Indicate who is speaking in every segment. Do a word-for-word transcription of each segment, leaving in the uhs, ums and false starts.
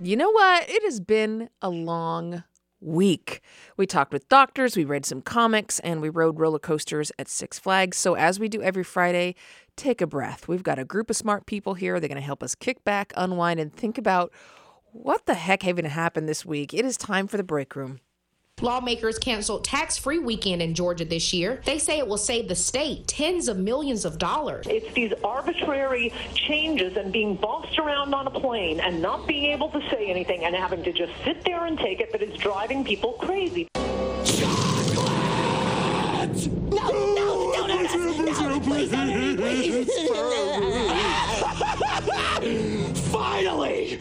Speaker 1: You know what? It has been a long week. We talked with doctors, we read some comics, and we rode roller coasters at Six Flags. So as we do every Friday, take a breath. We've got a group of smart people here. They're going to help us kick back, unwind, and think about what the heck even happened this week. It is time for the break room.
Speaker 2: Lawmakers canceled tax-free weekend in Georgia this year. They say it will save the state tens of millions of dollars.
Speaker 3: It's these arbitrary changes and being bossed around on a plane and not being able to say anything and having to just sit there and take it that is driving people crazy.
Speaker 4: Chocolate! No, no, no, no, no, no, please, no, please. Finally!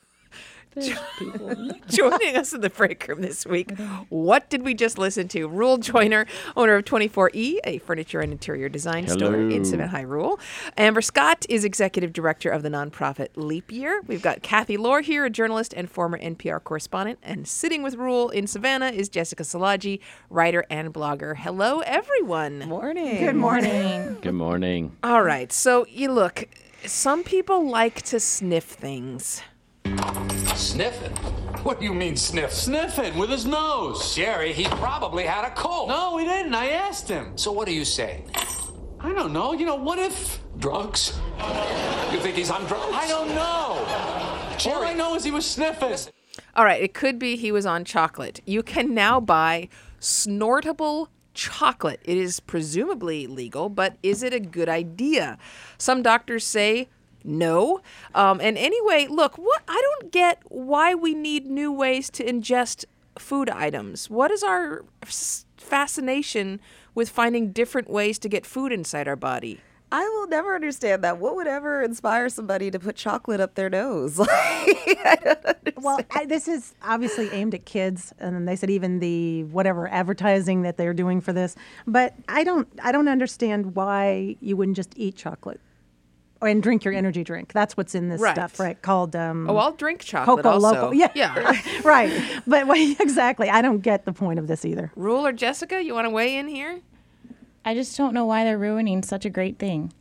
Speaker 1: Joining us in the break room this week, what did we just listen to? Rule Joyner, owner of twenty-four E, a furniture and interior design
Speaker 5: Hello.
Speaker 1: store in Savannah High Rule. Amber Scott is executive director of the nonprofit Leap Year. We've got Kathy Lohr here, a journalist and former N P R correspondent. And sitting with Rule in Savannah is Jessica Szilagyi, writer and blogger. Hello, everyone.
Speaker 6: Morning.
Speaker 7: Good morning.
Speaker 5: Good morning.
Speaker 1: All right. So, you look, some people like to sniff things.
Speaker 8: Sniffing? What do you mean sniff?
Speaker 9: Sniffing with his nose.
Speaker 8: Jerry, he probably had a cold.
Speaker 9: No, he didn't. I asked him.
Speaker 8: So what do you say?
Speaker 9: I don't know. You know, what if...
Speaker 8: Drugs? You think he's on drugs?
Speaker 9: I don't know.
Speaker 8: Jerry.
Speaker 9: All I know is he was sniffing.
Speaker 1: All right, it could be he was on chocolate. You can now buy snortable chocolate. It is presumably legal, but is it a good idea? Some doctors say no. Um, and anyway, look, what I don't get why we need new ways to ingest food items. What is our f- fascination with finding different ways to get food inside our body?
Speaker 6: I will never understand that. What would ever inspire somebody to put chocolate up their nose? I don't understand.
Speaker 7: Well, I, this is obviously aimed at kids, and they said even the whatever advertising that they're doing for this. But I don't, I don't understand why you wouldn't just eat chocolate and drink your energy drink. That's what's in this
Speaker 1: Right.
Speaker 7: stuff, right? Called um,
Speaker 1: Oh, I'll drink chocolate
Speaker 7: Coco
Speaker 1: also.
Speaker 7: Loco. Yeah,
Speaker 1: Yeah.
Speaker 7: right. But wait, exactly, I don't get the point of this either.
Speaker 1: Rule or Jessica, you want to weigh in here?
Speaker 10: I just don't know why they're ruining such a great thing.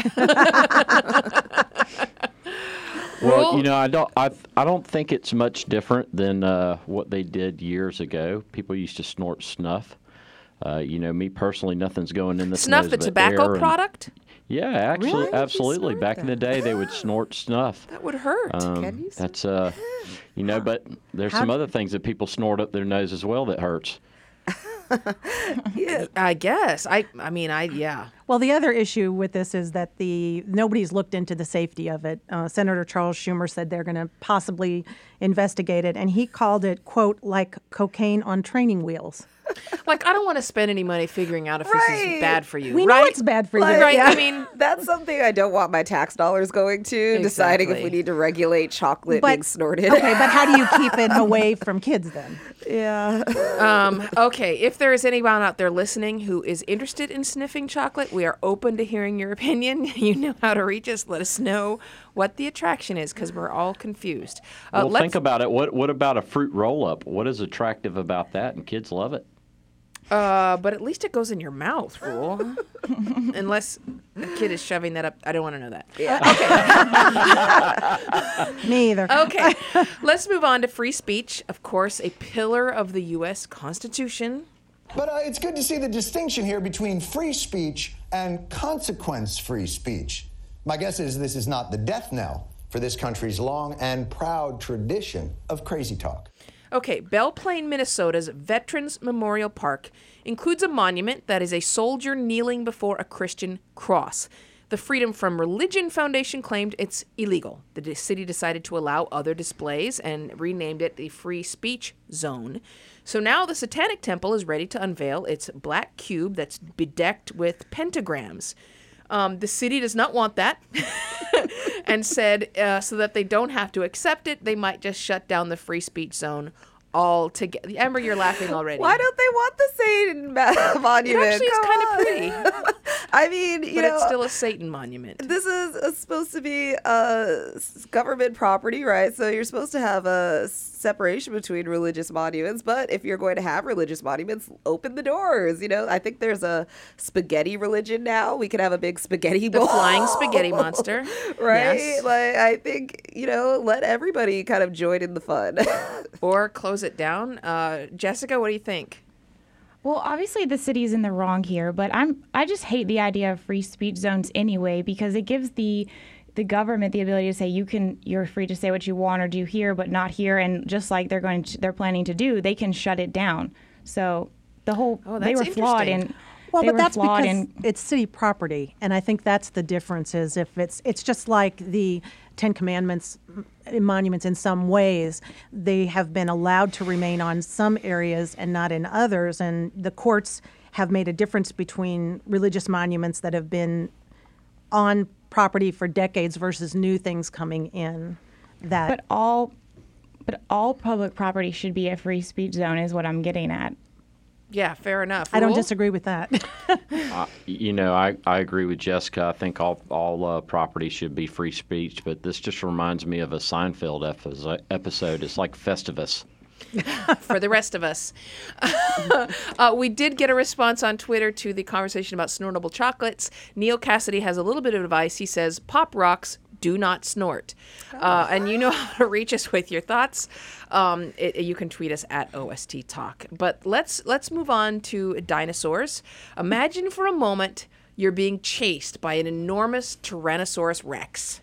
Speaker 5: Well, you know, I don't, I, I don't think it's much different than uh, what they did years ago. People used to snort snuff. Uh, you know, me personally, nothing's going in the
Speaker 1: Snuff,
Speaker 5: nose
Speaker 1: the
Speaker 5: but
Speaker 1: tobacco
Speaker 5: air and-
Speaker 1: product?
Speaker 5: Yeah, actually,
Speaker 6: Really? Why would you
Speaker 5: absolutely.
Speaker 6: snort
Speaker 5: Back in the
Speaker 6: that?
Speaker 5: day, they would snort snuff.
Speaker 1: That would hurt.
Speaker 5: Um,
Speaker 6: Can you
Speaker 5: that's uh, you know, but there's
Speaker 7: How
Speaker 5: some
Speaker 7: d-
Speaker 5: other things that people snort up their nose as well that hurts.
Speaker 1: I guess. I I mean, I, yeah.
Speaker 7: Well, the other issue with this is that the nobody's looked into the safety of it. Uh, Senator Charles Schumer said they're going to possibly investigate it, and he called it, quote, like cocaine on training wheels.
Speaker 1: Like, I don't want to spend any money figuring out if this
Speaker 6: Right.
Speaker 1: is bad for you,
Speaker 7: We
Speaker 1: right?
Speaker 7: know it's bad for you.
Speaker 6: Like,
Speaker 1: Right,
Speaker 7: Yeah.
Speaker 1: I mean,
Speaker 6: That's something I don't want my tax dollars going to, deciding if
Speaker 1: Exactly.
Speaker 6: we need to regulate chocolate
Speaker 7: But-
Speaker 6: being snorted.
Speaker 7: Okay, but how do you keep it away from kids then?
Speaker 6: Yeah.
Speaker 1: um, okay, if there is anyone out there listening who is interested in sniffing chocolate, we are open to hearing your opinion. You know how to reach us. Let us know what the attraction is, because we're all confused. Uh,
Speaker 5: Well,
Speaker 1: let's-
Speaker 5: think about it. What what about a fruit roll-up? What is attractive about that? And kids love it.
Speaker 1: Uh, but at least it goes in your mouth, Rule. Unless a kid is shoving that up. I don't want to know that.
Speaker 7: Me either.
Speaker 1: Okay. Let's move on to free speech. Of course, a pillar of the U S Constitution.
Speaker 11: But uh, it's good to see the distinction here between free speech and consequence-free speech. My guess is this is not the death knell for this country's long and proud tradition of crazy talk.
Speaker 1: Okay, Belle Plaine, Minnesota's Veterans Memorial Park includes a monument that is a soldier kneeling before a Christian cross. The Freedom from Religion Foundation claimed it's illegal. The d- city decided to allow other displays and renamed it the Free Speech Zone. So now the Satanic Temple is ready to unveil its black cube that's bedecked with pentagrams. Um, the city does not want that and said uh, so that they don't have to accept it, they might just shut down the free speech zone all together. Amber, you're laughing already.
Speaker 6: Why don't they want the Satan ma- monument?
Speaker 1: It actually
Speaker 6: Come
Speaker 1: is kind
Speaker 6: on.
Speaker 1: of pretty.
Speaker 6: I mean, you
Speaker 1: but
Speaker 6: know,
Speaker 1: it's still a Satan monument.
Speaker 6: This is uh, supposed to be uh, s- government property, right? So you're supposed to have a separation between religious monuments. But if you're going to have religious monuments, open the doors. You know, I think there's a spaghetti religion now. We could have a big spaghetti
Speaker 1: The
Speaker 6: bowl.
Speaker 1: flying spaghetti monster.
Speaker 6: Right?
Speaker 1: Yes.
Speaker 6: Like, I think, you know, let everybody kind of join in the fun.
Speaker 1: Or close it down. Uh, Jessica, what do you think?
Speaker 10: Well, obviously the city's in the wrong here, but I'm I just hate the idea of free speech zones anyway, because it gives the the government the ability to say you can you're free to say what you want or do here, but not here, and just like they're going to, they're planning to do, they can shut it down. So the whole
Speaker 1: Oh,
Speaker 10: they
Speaker 1: that's
Speaker 10: were flawed
Speaker 1: interesting.
Speaker 10: in
Speaker 7: Well,
Speaker 10: they
Speaker 7: but
Speaker 10: were
Speaker 7: that's
Speaker 10: flawed
Speaker 7: because
Speaker 10: in
Speaker 7: it's city property, and I think that's the difference. Is if it's it's just like the Ten Commandments m- monuments in some ways, they have been allowed to remain on some areas and not in others, and the courts have made a difference between religious monuments that have been on property for decades versus new things coming in. That
Speaker 10: but all but all public property should be a free speech zone is what I'm getting at.
Speaker 1: Yeah, fair enough.
Speaker 7: I don't
Speaker 1: Rule?
Speaker 7: disagree with that.
Speaker 5: Uh, you know, I, I agree with Jessica. I think all all uh, property should be free speech, but this just reminds me of a Seinfeld episode. episode. It's like Festivus.
Speaker 1: For the rest of us. uh, we did get a response on Twitter to the conversation about snortable chocolates. Neil Cassidy has a little bit of advice. He says, Pop Rocks, do not snort. Uh, and you know how to reach us with your thoughts. Um, it, you can tweet us at O S T Talk. But let's let's move on to dinosaurs. Imagine for a moment you're being chased by an enormous Tyrannosaurus Rex.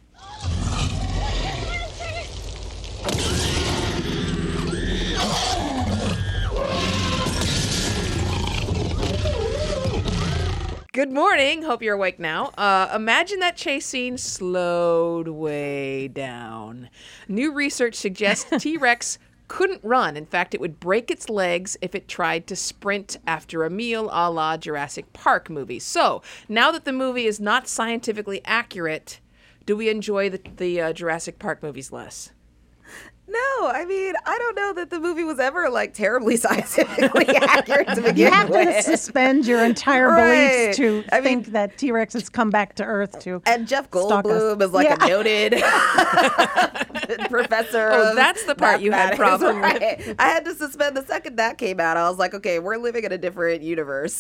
Speaker 1: Good morning. Hope you're awake now. Uh, imagine that chase scene slowed way down. New research suggests T-Rex couldn't run. In fact, it would break its legs if it tried to sprint after a meal, a la Jurassic Park movies. So, now that the movie is not scientifically accurate, do we enjoy the, the uh, Jurassic Park movies less?
Speaker 6: No, I mean, I don't know that the movie was ever like terribly scientifically accurate to begin
Speaker 7: You have
Speaker 6: with.
Speaker 7: to suspend your entire
Speaker 6: Right.
Speaker 7: beliefs to
Speaker 6: I
Speaker 7: think
Speaker 6: mean-
Speaker 7: that T-Rex has come back to Earth to
Speaker 6: And Jeff
Speaker 7: stalk us.
Speaker 6: Goldblum is like
Speaker 7: Yeah.
Speaker 6: a noted professor.
Speaker 1: Oh,
Speaker 6: of
Speaker 1: that's the part you had
Speaker 6: mathematics,
Speaker 1: problem with.
Speaker 6: right? I had to suspend the second that came out. I was like, okay, we're living in a different universe.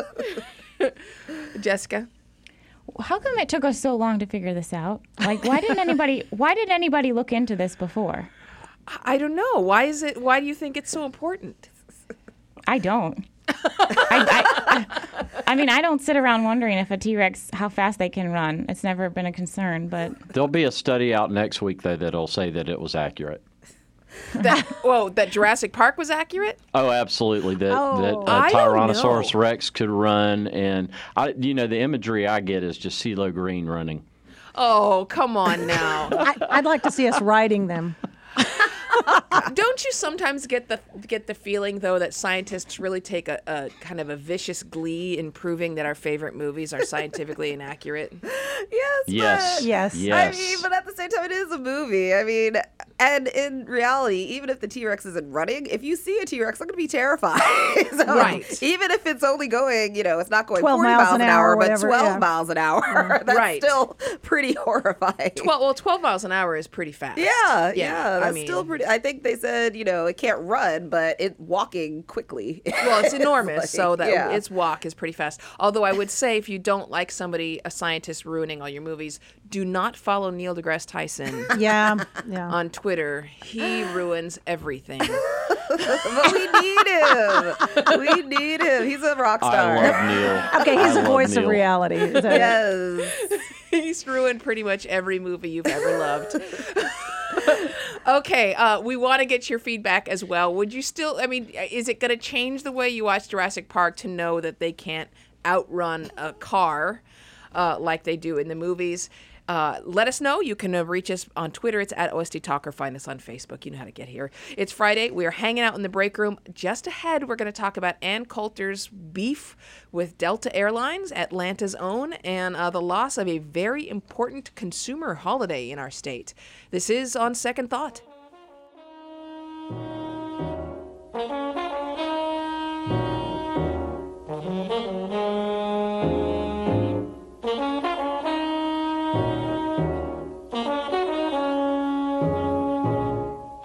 Speaker 1: Jessica?
Speaker 10: How come it took us so long to figure this out? Like, why didn't anybody why did anybody look into this before?
Speaker 1: I don't know. Why is it? Why do you think it's so important?
Speaker 10: I don't. I, I, I mean, I don't sit around wondering if a T-Rex, how fast they can run. It's never been a concern, but
Speaker 5: There'll be a study out next week, though, that'll say that it was accurate.
Speaker 1: That whoa, that Jurassic Park was accurate?
Speaker 5: Oh, absolutely. That
Speaker 7: Oh.
Speaker 5: that uh,
Speaker 1: I don't
Speaker 5: Tyrannosaurus
Speaker 1: know.
Speaker 5: Rex could run, and I, you know, the imagery I get is just CeeLo Green running.
Speaker 1: Oh, come on now.
Speaker 7: I, I'd like to see us riding them.
Speaker 1: Don't you sometimes get the get the feeling though that scientists really take a, a kind of a vicious glee in proving that our favorite movies are scientifically inaccurate?
Speaker 6: Yes.
Speaker 5: Yes.
Speaker 6: but-
Speaker 7: Yes.
Speaker 5: Yes.
Speaker 6: I mean, but at the same time, it is a movie. I mean, and in reality, even if the T-Rex isn't running, if you see a T-Rex, I'm going to be terrified. So,
Speaker 1: Right.
Speaker 6: Even if it's only going, you know, it's not going
Speaker 7: twelve
Speaker 6: forty
Speaker 7: miles
Speaker 6: miles
Speaker 7: an
Speaker 6: an
Speaker 7: hour
Speaker 6: hour,
Speaker 7: or
Speaker 6: but
Speaker 7: whatever,
Speaker 6: twelve
Speaker 7: yeah.
Speaker 6: miles an hour. That's
Speaker 1: Right.
Speaker 6: still pretty horrifying.
Speaker 1: Well, well, twelve miles an hour is pretty fast.
Speaker 6: Yeah, yeah, that's
Speaker 1: I mean,
Speaker 6: still pretty. I think they said, you know, it can't run, but it walking quickly.
Speaker 1: Well, it's enormous,
Speaker 6: like,
Speaker 1: so that
Speaker 6: yeah.
Speaker 1: its walk is pretty fast. Although I would say, if you don't like somebody, a scientist ruining all your movies, do not follow Neil deGrasse Tyson
Speaker 7: Yeah, yeah.
Speaker 1: on Twitter. He ruins everything.
Speaker 6: But we need him. We need him. He's a rock star.
Speaker 5: I love Neil.
Speaker 7: Okay, he's
Speaker 5: I
Speaker 7: a
Speaker 5: love
Speaker 7: voice of
Speaker 5: Neil.
Speaker 7: reality. Is that it?
Speaker 6: Yes.
Speaker 1: He's ruined pretty much every movie you've ever loved. Okay, uh, we want to get your feedback as well. Would you still, I mean, is it going to change the way you watch Jurassic Park to know that they can't outrun a car uh, like they do in the movies? Uh, let us know. You can uh, reach us on Twitter. It's at O S T Talk, or find us on Facebook. You know how to get here. It's Friday. We are hanging out in the break room. Just ahead, we're going to talk about Ann Coulter's beef with Delta Airlines, Atlanta's own, and uh, the loss of a very important consumer holiday in our state. This is On Second Thought.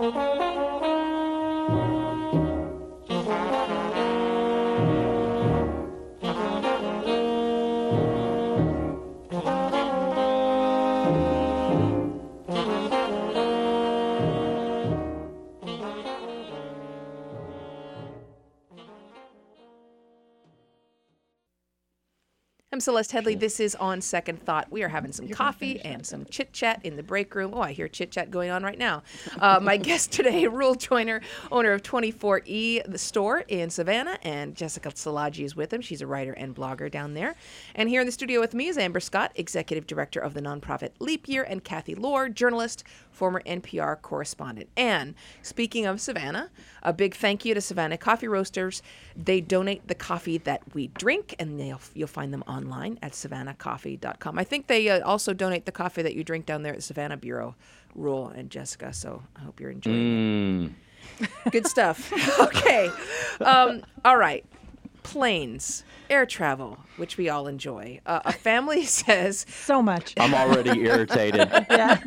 Speaker 1: I'm Celeste Headley. This is On Second Thought. We are having some coffee and some chit-chat in the break room. Oh, I hear chit-chat going on right now. Uh, my guest today, Rule Joyner, owner of twenty-four E, the store in Savannah, and Jessica Szilagyi is with him. She's a writer and blogger down there. And here in the studio with me is Amber Scott, executive director of the nonprofit Leap Year, and Kathy Lohr, journalist, former N P R correspondent. And speaking of Savannah, a big thank you to Savannah Coffee Roasters. They donate the coffee that we drink, and they'll, you'll find them online at savannah coffee dot com. I think they uh, also donate the coffee that you drink down there at Savannah Bureau, Rule and Jessica, so I hope you're enjoying
Speaker 5: Mm.
Speaker 1: it. Good stuff. Okay. Um, all right. Planes, air travel, which we all enjoy. Uh, a family says...
Speaker 7: So much.
Speaker 5: I'm already irritated.
Speaker 7: Yeah.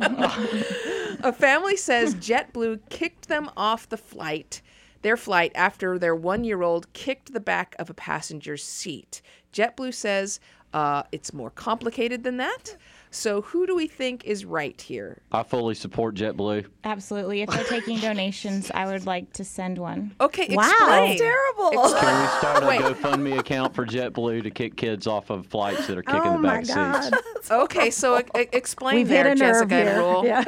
Speaker 1: A family says JetBlue kicked them off the flight, their flight, after their one-year-old kicked the back of a passenger's seat. JetBlue says uh, it's more complicated than that. So who do we think is right here?
Speaker 5: I fully support JetBlue.
Speaker 10: Absolutely. If they're taking donations, I would like to send one.
Speaker 1: Okay,
Speaker 7: Wow.
Speaker 1: explain.
Speaker 6: That's terrible.
Speaker 1: Explain.
Speaker 5: Can we start a
Speaker 1: Wait.
Speaker 5: GoFundMe account for JetBlue to kick kids off of flights that are kicking
Speaker 7: Oh
Speaker 5: the
Speaker 7: my
Speaker 5: back
Speaker 7: God.
Speaker 5: seats?
Speaker 1: Okay, so e- e- explain
Speaker 7: We've
Speaker 1: there,
Speaker 7: hit a nerve
Speaker 1: Jessica and
Speaker 7: here.
Speaker 1: Rule.
Speaker 7: Yeah.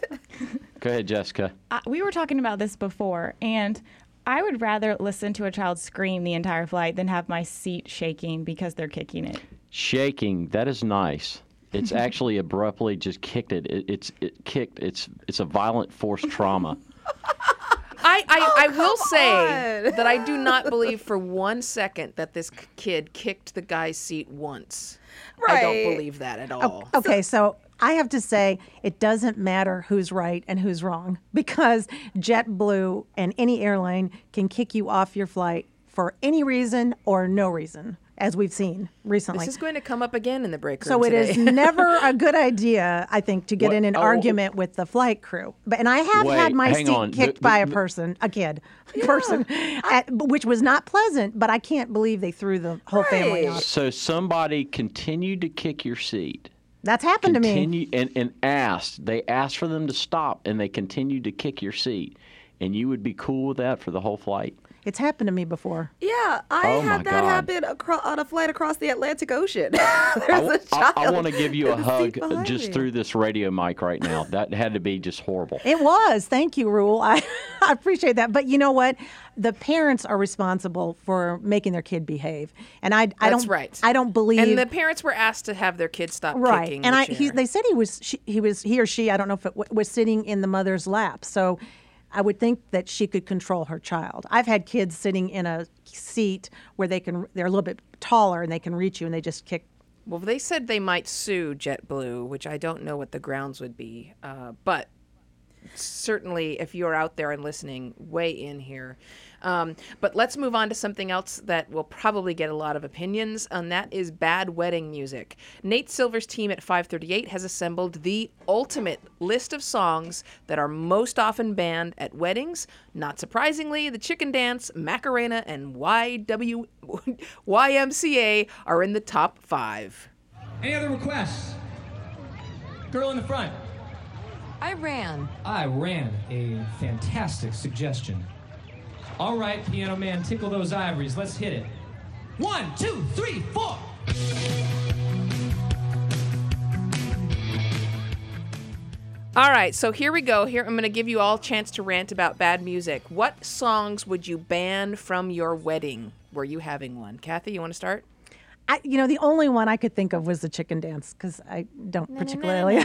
Speaker 5: Go ahead, Jessica.
Speaker 10: Uh, we were talking about this before, and I would rather listen to a child scream the entire flight than have my seat shaking because they're kicking it.
Speaker 5: Shaking, that is nice. It's actually abruptly just kicked it. it it's it kicked. It's it's a violent force trauma.
Speaker 1: I, I,
Speaker 6: Oh,
Speaker 1: I will
Speaker 6: come
Speaker 1: say
Speaker 6: on.
Speaker 1: that I do not believe for one second that this k- kid kicked the guy's seat once. I don't
Speaker 6: Right.
Speaker 1: believe that at all.
Speaker 7: Okay, so I have to say it doesn't matter who's right and who's wrong because JetBlue and any airline can kick you off your flight for any reason or no reason, as we've seen recently.
Speaker 1: This is going to come up again in the break room
Speaker 7: So it
Speaker 1: today.
Speaker 7: is never a good idea, I think, to get
Speaker 5: What-
Speaker 7: in an
Speaker 5: oh,
Speaker 7: argument with the flight crew. But and I have
Speaker 5: Wait,
Speaker 7: had my
Speaker 5: hang
Speaker 7: seat
Speaker 5: on. The-
Speaker 7: kicked
Speaker 5: the-
Speaker 7: by a
Speaker 5: the-
Speaker 7: person, a kid, person, at, which was not pleasant. But I can't believe they threw the whole family
Speaker 6: Right.
Speaker 7: off.
Speaker 5: So somebody continued to kick your seat.
Speaker 7: That's happened to me.
Speaker 5: Continue and, and asked. They asked for them to stop, and they continued to kick your seat. And you would be cool with that for the whole flight?
Speaker 7: It's happened to me before.
Speaker 6: Yeah, I
Speaker 5: Oh, my
Speaker 6: had that
Speaker 5: God.
Speaker 6: happen acro- on a flight across the Atlantic Ocean. There's a
Speaker 5: I,
Speaker 6: child
Speaker 5: want to give you a
Speaker 6: in the seat
Speaker 5: hug
Speaker 6: behind
Speaker 5: just
Speaker 6: me.
Speaker 5: through this radio mic right now. That had to be just horrible.
Speaker 7: It was. Thank you, Rule. I, I appreciate that. But you know what? The parents are responsible for making their kid behave, and I, I
Speaker 1: That's
Speaker 7: don't.
Speaker 1: right.
Speaker 7: I don't believe.
Speaker 1: And the parents were asked to have their kids stop
Speaker 7: right.
Speaker 1: kicking
Speaker 7: And
Speaker 1: the
Speaker 7: I, he,
Speaker 1: chair.
Speaker 7: they said he was. She, he was. He or she. I don't know if it w- was sitting in the mother's lap. So, I would think that she could control her child. I've had kids sitting in a seat where they can. They're a little bit taller and they can reach you, and they just kick.
Speaker 1: Well, they said they might sue JetBlue, which I don't know what the grounds would be. Uh, but certainly, if you're out there and listening, weigh in here. Um, but let's move on to something else that will probably get a lot of opinions, and that is bad wedding music. Nate Silver's team at five thirty-eight has assembled the ultimate list of songs that are most often banned at weddings. Not surprisingly, the Chicken Dance, Macarena, and Y W Y M C A are in the top five.
Speaker 12: Any other requests? Girl in the front.
Speaker 13: I ran.
Speaker 12: I ran. A fantastic suggestion. All right, piano man, tickle those ivories. Let's hit it. One, two, three, four.
Speaker 1: All right, so here we go. Here, I'm going to give you all a chance to rant about bad music. What songs would you ban from your wedding? Were you having one? Kathy, you want to start?
Speaker 7: I, you know, the only one I could think of was the chicken dance because I don't particularly.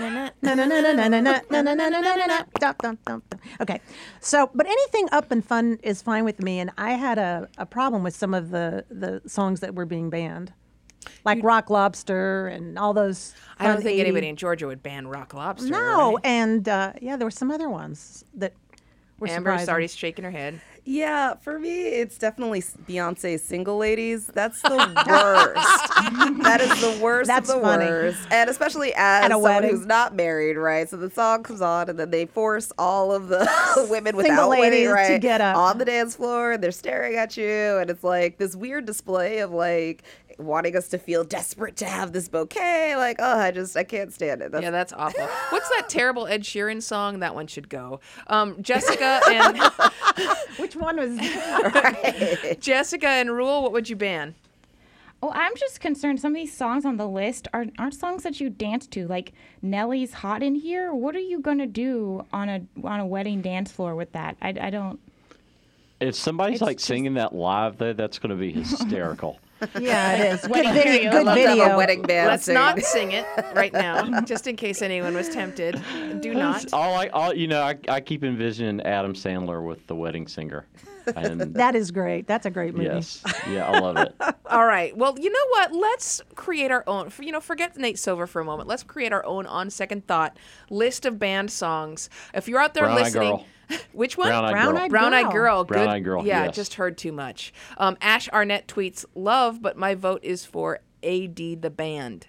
Speaker 7: Okay, so but anything up and fun is fine with me, and I had a, a problem with some of the the songs that were being banned, like Rock Lobster and all those.
Speaker 1: I don't
Speaker 7: fun
Speaker 1: think
Speaker 7: eighty
Speaker 1: anybody in Georgia would ban Rock Lobster.
Speaker 7: No,
Speaker 1: right?
Speaker 7: and uh, yeah, there were some other ones that were
Speaker 1: Amber's
Speaker 7: surprising.
Speaker 1: already shaking her head.
Speaker 6: Yeah, for me, it's definitely Beyonce's Single Ladies. That's the worst. That is the worst
Speaker 7: That's
Speaker 6: of the
Speaker 7: funny.
Speaker 6: worst. And especially as
Speaker 7: At a
Speaker 6: someone
Speaker 7: wedding.
Speaker 6: who's not married, right? So the song comes on, and then they force all of the women
Speaker 7: Single
Speaker 6: without wedding,
Speaker 7: ladies to
Speaker 6: right,
Speaker 7: get up.
Speaker 6: on the dance floor, and they're staring at you, and it's like this weird display of like wanting us to feel desperate to have this bouquet. Like, oh, I just, I can't stand it. That's
Speaker 1: Yeah, that's awful. What's that terrible Ed Sheeran song? That one should go. Um, Jessica and
Speaker 7: Which one was?
Speaker 1: Jessica and Rule, what would you ban?
Speaker 10: Oh, I'm just concerned. Some of these songs on the list are, aren't songs that you dance to, like Nelly's "Hot in Here." What are you gonna do on a on a wedding dance floor with that? I, I don't.
Speaker 5: If somebody's
Speaker 10: It's
Speaker 5: like
Speaker 10: just-
Speaker 5: singing that live, though, that's going to be hysterical.
Speaker 7: Yeah, it is. Good
Speaker 10: Wedding
Speaker 7: video.
Speaker 10: video.
Speaker 7: Good
Speaker 6: love to have
Speaker 7: video.
Speaker 6: a wedding band
Speaker 1: Let's
Speaker 6: sing.
Speaker 1: not sing it right now, just in case anyone was tempted. Do not.
Speaker 5: All I, all you know, I, I keep envisioning Adam Sandler with the wedding singer. And
Speaker 7: That is great. That's a great movie.
Speaker 5: yes, yeah, I love it.
Speaker 1: All right. Well, you know what? Let's create our own. You know, forget Nate Silver for a moment. Let's create our own, on second thought, list of band songs. If you're out there
Speaker 5: Brown Eyed
Speaker 1: listening,
Speaker 5: Girl.
Speaker 1: which one?
Speaker 5: Brown Eyed
Speaker 7: Brown
Speaker 5: Girl.
Speaker 7: Eyed
Speaker 1: Brown Eyed
Speaker 7: Girl.
Speaker 1: Girl.
Speaker 5: Brown
Speaker 1: Good.
Speaker 5: Eyed Girl,
Speaker 1: Yeah,
Speaker 5: yes.
Speaker 1: just heard too much. Um, Ash Arnett tweets, "Love, but my vote is for A D the band."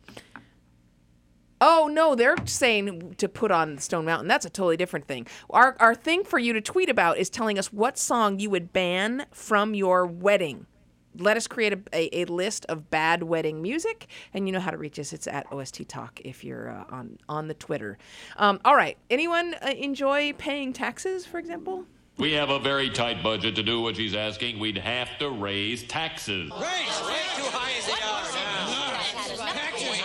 Speaker 1: Oh no, they're saying to put on Stone Mountain. That's a totally different thing. Our our thing for you to tweet about is telling us what song you would ban from your wedding. Let us create a, a, a list of bad wedding music, and you know how to reach us. It's at O S T Talk if you're uh, on on the Twitter. Um, all right. Anyone uh, enjoy paying taxes, for example?
Speaker 14: We have a very tight budget to do what she's asking. We'd have to raise taxes.
Speaker 4: Raise, way too high as they are now.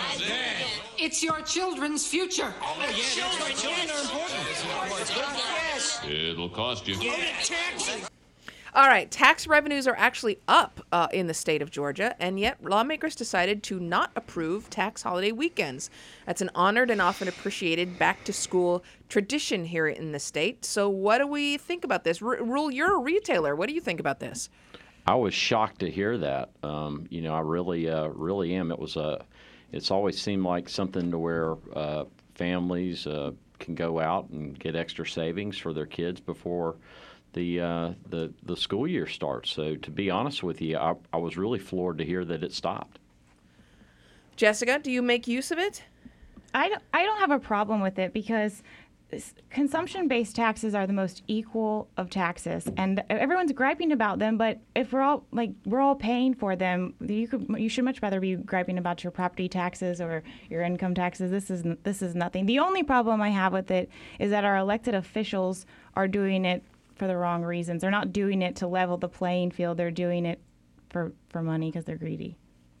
Speaker 13: It's your children's future.
Speaker 4: Oh, yeah, that's right. Children are important. Yes.
Speaker 14: It'll cost you.
Speaker 4: Taxes.
Speaker 1: All right, tax revenues are actually up uh, in the state of Georgia, and yet lawmakers decided to not approve tax holiday weekends. That's an honored and often appreciated back-to-school tradition here in the state. So what do we think about this? R- Rule, you're a retailer. What do you think about this?
Speaker 5: I was shocked to hear that. Um, you know, I really, uh, really am. It was a. It's always seemed like something to where uh, families uh, can go out and get extra savings for their kids before the uh, the the school year starts. So to be honest with you, I, I was really floored to hear that it stopped.
Speaker 1: Jessica, do you make use of it?
Speaker 10: I don't, I don't have a problem with it because s- consumption-based taxes are the most equal of taxes, and everyone's griping about them. But if we're all like we're all paying for them, you could you should much rather be griping about your property taxes or your income taxes. This is n- this is nothing. The only problem I have with it is that our elected officials are doing it for the wrong reasons. They're not doing it to level the playing field. They're doing it for for money because they're greedy.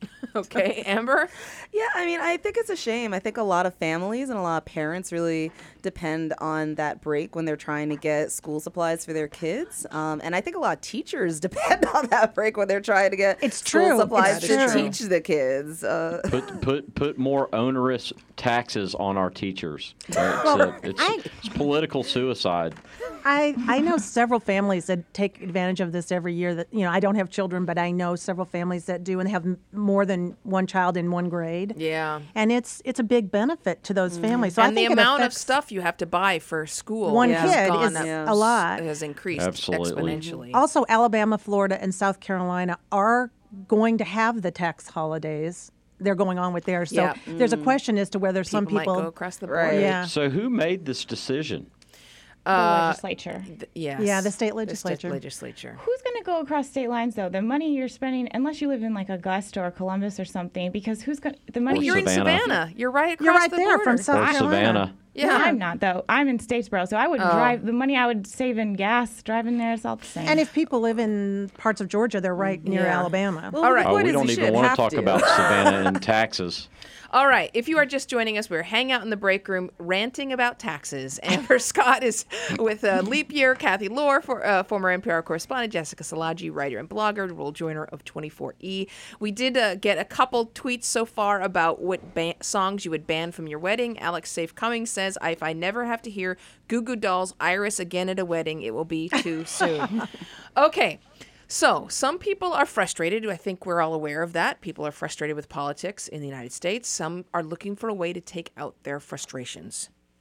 Speaker 1: Okay, Amber?
Speaker 6: Yeah, I mean, I think it's a shame. I think a lot of families and a lot of parents really depend on that break when they're trying to get school supplies for their kids. Um, and I think a lot of teachers depend on that break when they're trying to get
Speaker 7: It's
Speaker 6: school
Speaker 7: true.
Speaker 6: supplies
Speaker 7: It's
Speaker 6: to
Speaker 7: true.
Speaker 6: teach the kids. Uh,
Speaker 5: Put put put more onerous taxes on our teachers. Uh, It's,
Speaker 7: Well,
Speaker 5: a, it's,
Speaker 7: I-
Speaker 5: it's political suicide.
Speaker 7: I, I know several families that take advantage of this every year. That you know, I don't have children, but I know several families that do and have m- more than one child in one grade.
Speaker 1: Yeah.
Speaker 7: And it's it's a big benefit to those families. So I
Speaker 1: and the
Speaker 7: think it
Speaker 1: amount of
Speaker 7: affects
Speaker 1: stuff you have to buy for school
Speaker 7: one
Speaker 1: has
Speaker 7: kid
Speaker 1: gone
Speaker 7: is
Speaker 1: up,
Speaker 7: a lot.
Speaker 1: has increased
Speaker 5: Absolutely.
Speaker 1: exponentially.
Speaker 7: Also, Alabama, Florida, and South Carolina are going to have the tax holidays. They're going on with theirs. So
Speaker 1: Yeah.
Speaker 7: there's a question as to whether some
Speaker 1: People
Speaker 7: people
Speaker 1: might go across the board.
Speaker 6: Right.
Speaker 7: Yeah.
Speaker 5: So who made this decision?
Speaker 10: The legislature.
Speaker 1: Th- yes.
Speaker 7: Yeah, the state
Speaker 1: The state
Speaker 7: legislature.
Speaker 1: legislature.
Speaker 10: Who's going to go across state lines though? The money you're spending, unless you live in like Augusta or Columbus or something, because who's going the money
Speaker 5: Or
Speaker 1: You're in
Speaker 5: Savannah.
Speaker 1: Savannah. You're right across
Speaker 7: You're right
Speaker 1: the
Speaker 7: there
Speaker 1: border.
Speaker 7: from South
Speaker 5: Or
Speaker 7: Carolina.
Speaker 5: Savannah?
Speaker 1: Yeah.
Speaker 10: No, I'm not though. I'm in Statesboro, so I would
Speaker 1: Oh.
Speaker 10: drive the money I would save in gas driving there. It's all the same.
Speaker 7: And if people live in parts of Georgia, they're right near
Speaker 1: Yeah.
Speaker 7: Alabama.
Speaker 6: well,
Speaker 1: All
Speaker 6: the
Speaker 1: right.
Speaker 5: Oh,
Speaker 6: point
Speaker 5: we
Speaker 6: is
Speaker 5: don't
Speaker 6: should
Speaker 5: even want to
Speaker 6: have
Speaker 5: talk
Speaker 6: to.
Speaker 5: about Savannah and taxes.
Speaker 1: All right. If you are just joining us, we're hanging out in the break room ranting about taxes. Amber Scott is with uh, Leap Year, Kathy Lohr, for, uh, former N P R correspondent, Jessica Salaji, writer and blogger, role joiner of twenty-four E. We did uh, get a couple tweets so far about what ba- songs you would ban from your wedding. Alex Safe Cummings says, if I never have to hear Goo Goo Dolls' Iris again at a wedding, it will be too soon. Okay. So, some people are frustrated. I think we're all aware of that. People are frustrated with politics in the United States. Some are looking for a way to take out their frustrations.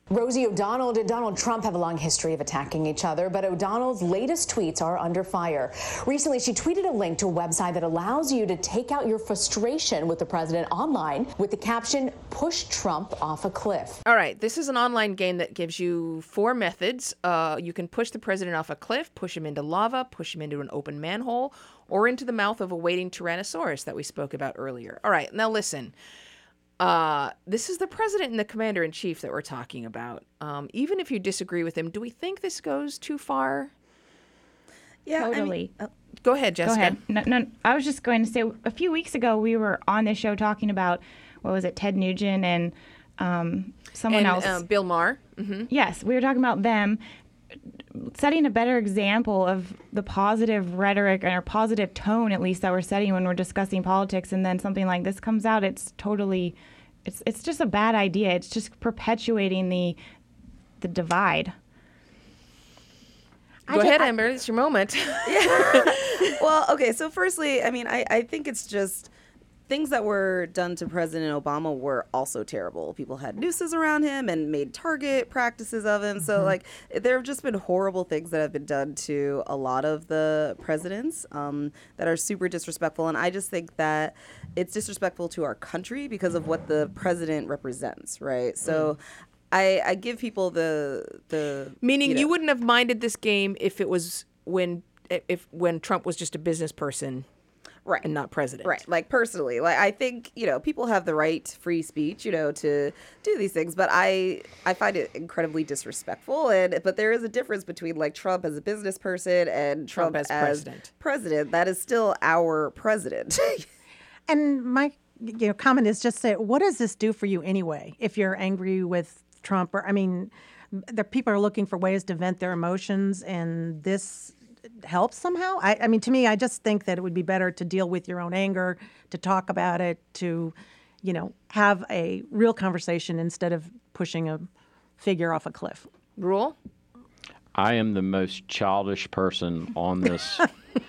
Speaker 15: Rosie O'Donnell and Donald Trump have a long history of attacking each other, but O'Donnell's latest tweets are under fire. Recently, she tweeted a link to a website that allows you to take out your frustration with the president online with the caption, "Push Trump off a cliff."
Speaker 1: All right, this is an online game that gives you four methods. Uh, you can push the president off a cliff, push him into lava, push him into an open manhole, or into the mouth of a waiting Tyrannosaurus that we spoke about earlier. All right, now listen. Uh, this is the president and the commander-in-chief that we're talking about. Um, even if you disagree with him, do we think this goes too far?
Speaker 6: Yeah,
Speaker 10: Totally.
Speaker 6: I mean, uh,
Speaker 1: Go ahead, Jessica.
Speaker 10: Go ahead. No, no, I was just going to say, a few weeks ago, we were on this show talking about, what was it, Ted Nugent and um, someone
Speaker 1: and,
Speaker 10: else.
Speaker 1: Uh, Bill Maher. Mm-hmm.
Speaker 10: Yes, we were talking about them setting a better example of the positive rhetoric or positive tone, at least, that we're setting when we're discussing politics, and then something like this comes out. It's totally, it's it's just a bad idea. It's just perpetuating the the divide.
Speaker 1: Go ahead, Amber. It's your moment.
Speaker 6: Yeah. Well, okay. So, firstly, I mean, I, I think it's just things that were done to President Obama were also terrible. People had nooses around him and made target practices of him. So, mm-hmm. like, there have just been horrible things that have been done to a lot of the presidents um, that are super disrespectful. And I just think that it's disrespectful to our country because of what the president represents, right? So, mm. I, I give people the the
Speaker 1: meaning
Speaker 6: you, know,
Speaker 1: you wouldn't have minded this game if it was when if when Trump was just a business person,
Speaker 6: right,
Speaker 1: and not president,
Speaker 6: right? Like personally, like I think you know people have the right, free speech, you know, to do these things, but I I find it incredibly disrespectful. And but there is a difference between like Trump as a business person and Trump,
Speaker 1: Trump as,
Speaker 6: as
Speaker 1: president.
Speaker 6: President. That is still our president.
Speaker 7: And my you know comment is just say, what does this do for you anyway? If you're angry with Trump, or I mean, the people are looking for ways to vent their emotions, and this helps somehow. I, I mean, to me, I just think that it would be better to deal with your own anger, to talk about it, to, you know, have a real conversation instead of pushing a figure off a cliff.
Speaker 1: Rule?
Speaker 5: I am the most childish person on this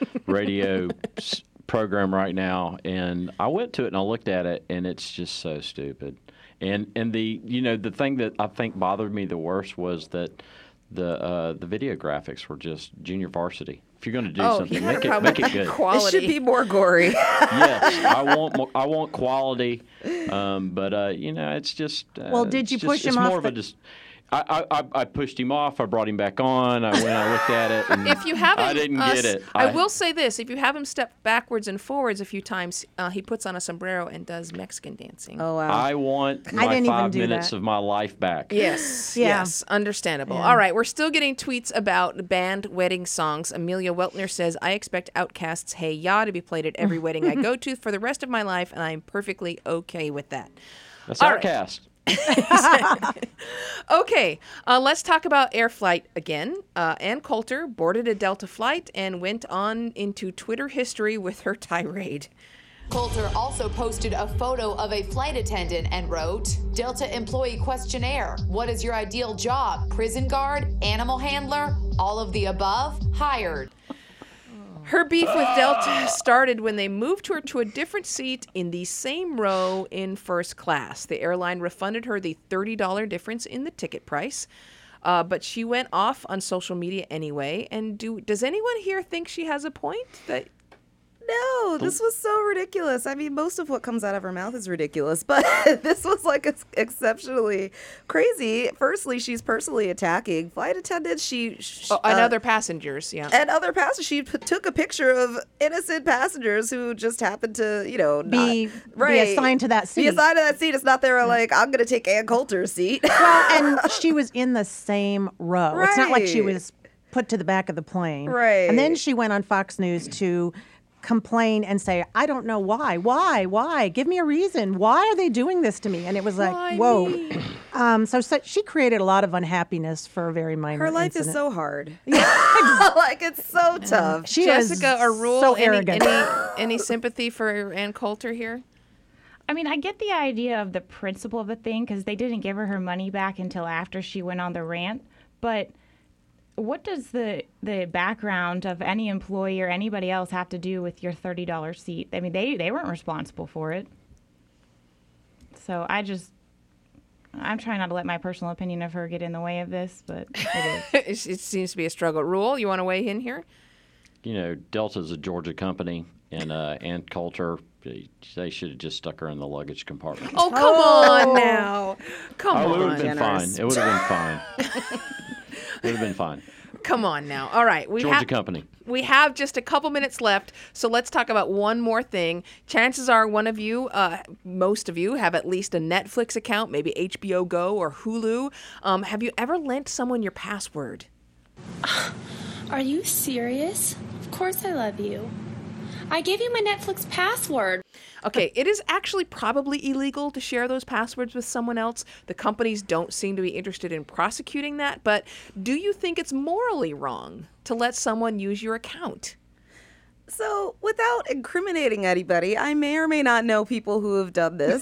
Speaker 5: radio s- program right now, and I went to it and I looked at it, and it's just so stupid. And and the you know the thing that I think bothered me the worst was that the uh, the video graphics were just junior varsity. If you're going to do
Speaker 1: oh,
Speaker 5: something, make it make it good.
Speaker 6: Quality. It should be more gory.
Speaker 5: Yes, I want more, I want quality, um, but uh, you know it's just. Uh,
Speaker 7: well, did you
Speaker 5: just,
Speaker 7: push him
Speaker 5: it's
Speaker 7: off?
Speaker 5: More
Speaker 7: the-
Speaker 5: of a just. I, I I pushed him off. I brought him back on. I went. I looked at it. And
Speaker 1: if you have him,
Speaker 5: I didn't
Speaker 1: uh,
Speaker 5: get it.
Speaker 1: I, I will say this: if you have him step backwards and forwards a few times, uh, he puts on a sombrero and does Mexican dancing.
Speaker 6: Oh wow!
Speaker 5: I want my
Speaker 7: I
Speaker 5: five minutes
Speaker 7: that.
Speaker 5: of my life back.
Speaker 1: Yes,
Speaker 7: yeah.
Speaker 1: yes, understandable.
Speaker 7: Yeah.
Speaker 1: All right, we're still getting tweets about banned wedding songs. Amelia Weltner says, "I expect Outkast's Hey Ya to be played at every wedding I go to for the rest of my life, and I'm perfectly okay with that."
Speaker 5: That's
Speaker 1: All
Speaker 5: Outkast.
Speaker 1: Right. Okay, uh, let's talk about air flight again. Uh, Ann Coulter boarded a Delta flight and went on into Twitter history with her tirade.
Speaker 16: Coulter also posted a photo of a flight attendant and wrote, "Delta employee questionnaire. What is your ideal job? Prison guard? Animal handler? All of the above? Hired."
Speaker 1: Her beef with Delta started when they moved her to a different seat in the same row in first class. The airline refunded her the thirty dollars difference in the ticket price, uh, but she went off on social media anyway. And do does anyone here think she has a point? That
Speaker 6: No, this was so ridiculous. I mean, most of what comes out of her mouth is ridiculous, but this was like ex- exceptionally crazy. Firstly, she's personally attacking flight attendants. She sh-
Speaker 1: oh, and
Speaker 6: uh,
Speaker 1: other passengers, yeah,
Speaker 6: and other passengers. She p- took a picture of innocent passengers who just happened to, you know,
Speaker 7: be,
Speaker 6: not, right,
Speaker 7: be assigned to that seat.
Speaker 6: Be assigned to that seat. It's not they were like, I'm going to take Ann Coulter's seat.
Speaker 7: Well, and she was in the same row.
Speaker 6: Right.
Speaker 7: It's not like she was put to the back of the plane.
Speaker 6: Right.
Speaker 7: And then she went on Fox News to complain and say, I don't know why. Why? Why? Give me a reason. Why are they doing this to me? And it was like,
Speaker 1: Why
Speaker 7: whoa.
Speaker 1: me?
Speaker 7: Um, so, so she created a lot of unhappiness for a very minor
Speaker 6: Her life
Speaker 7: incident.
Speaker 6: is so hard. Like, it's so tough.
Speaker 7: She
Speaker 1: Jessica
Speaker 7: is
Speaker 1: or Rule,
Speaker 7: so
Speaker 1: any,
Speaker 7: arrogant.
Speaker 1: any any sympathy for Ann Coulter here?
Speaker 10: I mean, I get the idea of the principle of the thing because they didn't give her her money back until after she went on the rant. But what does the the background of any employee or anybody else have to do with your thirty dollars seat? I mean, they, they weren't responsible for it. So I just, I'm trying not to let my personal opinion of her get in the way of this, but it is.
Speaker 1: it, it seems to be a struggle. Rule, you want to weigh in here?
Speaker 5: You know, Delta's a Georgia company, and uh, Ann Coulter, they should have just stuck her in the luggage compartment.
Speaker 1: Oh, come on now. Come
Speaker 5: oh,
Speaker 1: on.
Speaker 5: It would have been
Speaker 1: Generous.
Speaker 5: fine. It would have been fine. It would have been fine.
Speaker 1: Come on now. All right. We
Speaker 5: Georgia
Speaker 1: have,
Speaker 5: company.
Speaker 1: We have just a couple minutes left, so let's talk about one more thing. Chances are one of you, uh, most of you, have at least a Netflix account, maybe H B O Go or Hulu. Um, have you ever lent someone your password?
Speaker 17: Are you serious? Of course I love you. I gave you my Netflix password.
Speaker 1: Okay, it is actually probably illegal to share those passwords with someone else. The companies don't seem to be interested in prosecuting that, but do you think it's morally wrong to let someone use your account?
Speaker 6: So, without incriminating anybody, I may or may not know people who have done this.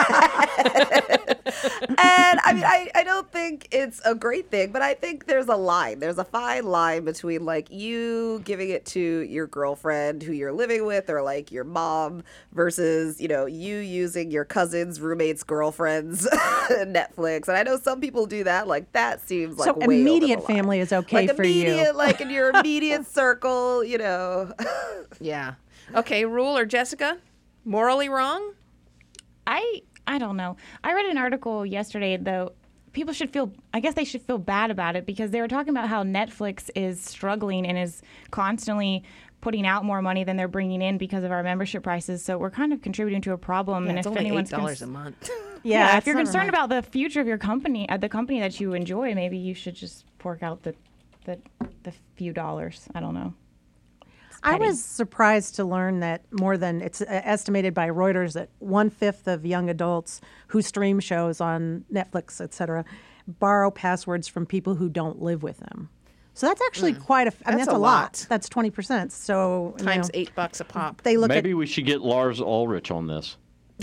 Speaker 6: And, I mean, I, I don't think it's a great thing, but I think there's a line. There's a fine line between, like, you giving it to your girlfriend who you're living with or, like, your mom versus, you know, you using your cousin's roommate's girlfriend's Netflix. And I know some people do that. Like, that seems like
Speaker 7: so
Speaker 6: way over the
Speaker 7: immediate
Speaker 6: line.
Speaker 7: family is okay
Speaker 6: like
Speaker 7: for
Speaker 6: immediate,
Speaker 7: you.
Speaker 6: Like, in your immediate circle, you know.
Speaker 1: Yeah. Okay, Rule or Jessica, morally wrong?
Speaker 10: I I don't know. I read an article yesterday, though. People should feel, I guess they should feel bad about it because they were talking about how Netflix is struggling and is constantly putting out more money than they're bringing in because of our membership prices. So we're kind of contributing to a problem.
Speaker 1: Yeah,
Speaker 10: and
Speaker 1: it's
Speaker 10: if
Speaker 1: only
Speaker 10: anyone's
Speaker 1: eight dollars
Speaker 10: cons-
Speaker 1: a month.
Speaker 10: Yeah,
Speaker 7: Yeah,
Speaker 10: if you're
Speaker 7: it's not
Speaker 10: concerned
Speaker 7: right.
Speaker 10: about the future of your company, uh, the company that you enjoy, maybe you should just fork out the the, the few dollars. I don't know.
Speaker 7: I was surprised to learn that more than, it's estimated by Reuters that one-fifth of young adults who stream shows on Netflix, et cetera, borrow passwords from people who don't live with them. So that's actually
Speaker 1: Mm.
Speaker 7: quite a, I mean,
Speaker 1: That's
Speaker 7: that's,
Speaker 1: a
Speaker 7: a lot.
Speaker 1: lot.
Speaker 7: That's twenty percent. So, you
Speaker 1: Times
Speaker 7: know,
Speaker 1: eight bucks a pop.
Speaker 7: They look
Speaker 5: Maybe
Speaker 7: at,
Speaker 5: we should get Lars Ulrich on this.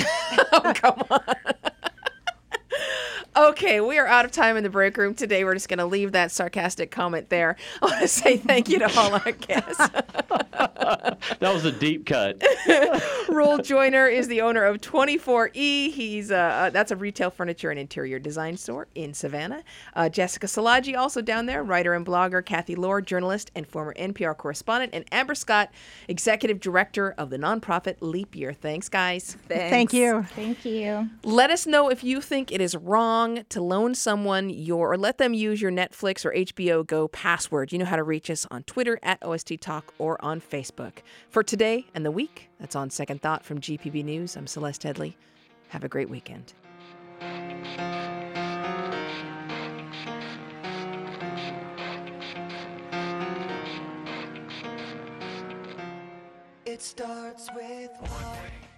Speaker 1: Okay, we are out of time in the break room today. We're just going to leave that sarcastic comment there. I want to say thank you to all our guests.
Speaker 5: That was a deep cut.
Speaker 1: Rule Joyner is the owner of twenty-four E. He's uh, uh, that's a retail furniture and interior design store in Savannah. Uh, Jessica Szilagyi, also down there, writer and blogger. Kathy Lohr, journalist and former N P R correspondent. And Amber Scott, executive director of the nonprofit Leap Year. Thanks, guys.
Speaker 6: Thanks.
Speaker 7: thank you.
Speaker 10: Thank you.
Speaker 1: Let us know if you think it is wrong to loan someone your, or let them use your Netflix or H B O Go password. You know how to reach us on Twitter at O S T Talk or on Facebook. For today and the week, that's on Second Thought from G P B News. I'm Celeste Headley. Have a great weekend.
Speaker 18: It starts with one.